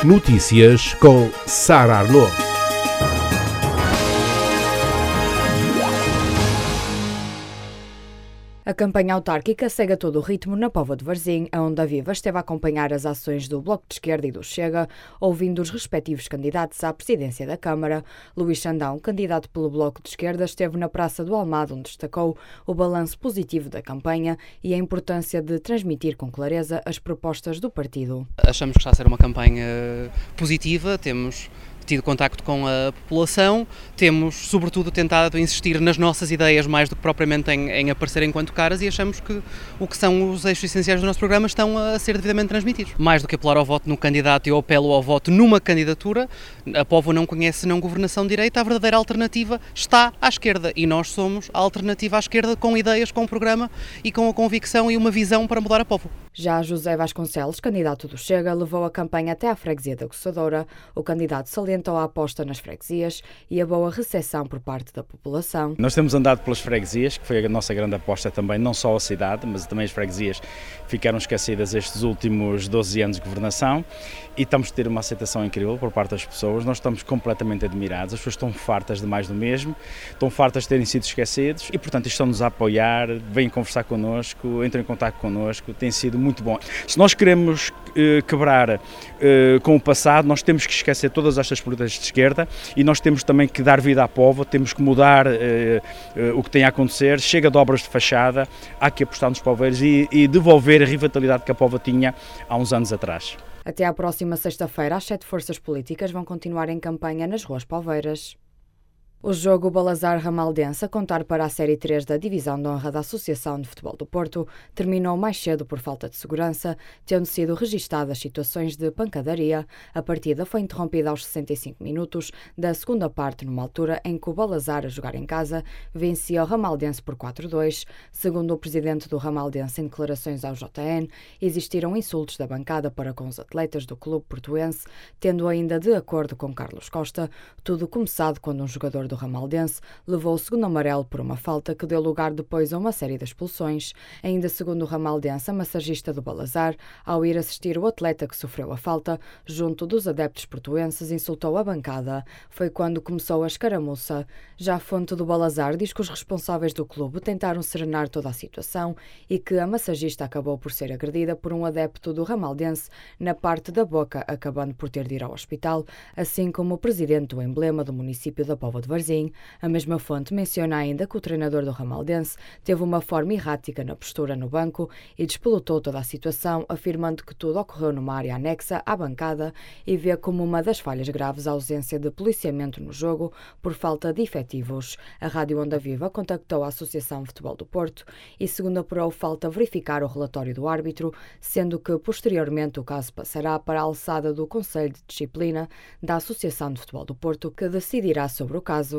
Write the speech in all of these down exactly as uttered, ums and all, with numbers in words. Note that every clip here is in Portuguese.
Notícias com Sara Arnaud. A campanha autárquica segue a todo o ritmo na Póvoa de Varzim, onde a Viva esteve a acompanhar as ações do Bloco de Esquerda e do Chega, ouvindo os respectivos candidatos à presidência da Câmara. Luís Xandão, candidato pelo Bloco de Esquerda, esteve na Praça do Almada, onde destacou o balanço positivo da campanha e a importância de transmitir com clareza as propostas do partido. Achamos que está a ser uma campanha positiva, temos tido contacto com a população, temos sobretudo tentado insistir nas nossas ideias mais do que propriamente em, em aparecer enquanto caras, e achamos que o que são os eixos essenciais do nosso programa estão a ser devidamente transmitidos. Mais do que apelar ao voto no candidato, eu apelo ao voto numa candidatura. A Póvoa não conhece não governação de direita, a verdadeira alternativa está à esquerda e nós somos a alternativa à esquerda, com ideias, com um programa e com a convicção e uma visão para mudar a Póvoa. Já José Vasconcelos, candidato do Chega, levou a campanha até à freguesia da Coçadora. O candidato salientou a aposta nas freguesias e a boa recepção por parte da população. Nós temos andado pelas freguesias, que foi a nossa grande aposta também, não só a cidade, mas também as freguesias ficaram esquecidas estes últimos doze anos de governação, e estamos a ter uma aceitação incrível por parte das pessoas. Nós estamos completamente admirados, as pessoas estão fartas de mais do mesmo, estão fartas de terem sido esquecidos e, portanto, estão-nos a apoiar, vêm conversar connosco, entram em contato connosco, tem sido muito bom. Se nós queremos eh, quebrar eh, com o passado, nós temos que esquecer todas estas políticas de esquerda e nós temos também que dar vida à Póvoa, temos que mudar eh, eh, o que tem a acontecer. Chega de obras de fachada, há que apostar nos poveiros e, e devolver a rivalidade que a Póvoa tinha há uns anos atrás. Até à próxima sexta-feira, as sete forças políticas vão continuar em campanha nas ruas poveiras. O jogo Balazar Ramaldense, a contar para a Série três da Divisão de Honra da Associação de Futebol do Porto, terminou mais cedo por falta de segurança, tendo sido registadas situações de pancadaria. A partida foi interrompida aos sessenta e cinco minutos da segunda parte, numa altura em que o Balazar, a jogar em casa, vencia o Ramaldense por quatro a dois. Segundo o presidente do Ramaldense, em declarações ao J N, existiram insultos da bancada para com os atletas do clube portuense, tendo ainda, de acordo com Carlos Costa, tudo começado quando um jogador do Ramaldense levou o segundo amarelo por uma falta que deu lugar depois a uma série de expulsões. Ainda segundo o Ramaldense, a massagista do Balazar, ao ir assistir o atleta que sofreu a falta, junto dos adeptos portuenses, insultou a bancada. Foi quando começou a escaramuça. Já a fonte do Balazar diz que os responsáveis do clube tentaram serenar toda a situação e que a massagista acabou por ser agredida por um adepto do Ramaldense na parte da boca, acabando por ter de ir ao hospital, assim como o presidente do emblema do município da Póvoa de Varzim. A mesma fonte menciona ainda que o treinador do Ramaldense teve uma forma errática na postura no banco e despelotou toda a situação, afirmando que tudo ocorreu numa área anexa à bancada e vê como uma das falhas graves a ausência de policiamento no jogo por falta de efetivos. A Rádio Onda Viva contactou a Associação de Futebol do Porto e, segundo apurou, falta verificar o relatório do árbitro, sendo que posteriormente o caso passará para a alçada do Conselho de Disciplina da Associação de Futebol do Porto, que decidirá sobre o caso.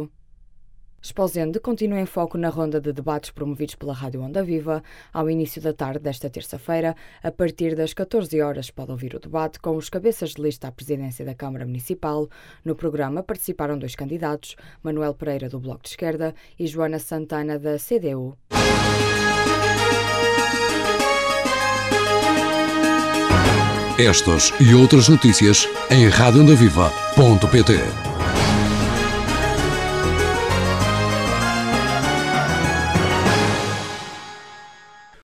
Esposende continua em foco na ronda de debates promovidos pela Rádio Onda Viva. Ao início da tarde desta terça-feira, a partir das catorze horas, pode ouvir o debate com os cabeças de lista à presidência da Câmara Municipal. No programa participaram dois candidatos, Manuel Pereira, do Bloco de Esquerda, e Joana Santana, da C D U. Estas e outras notícias em rádio onda viva ponto pt.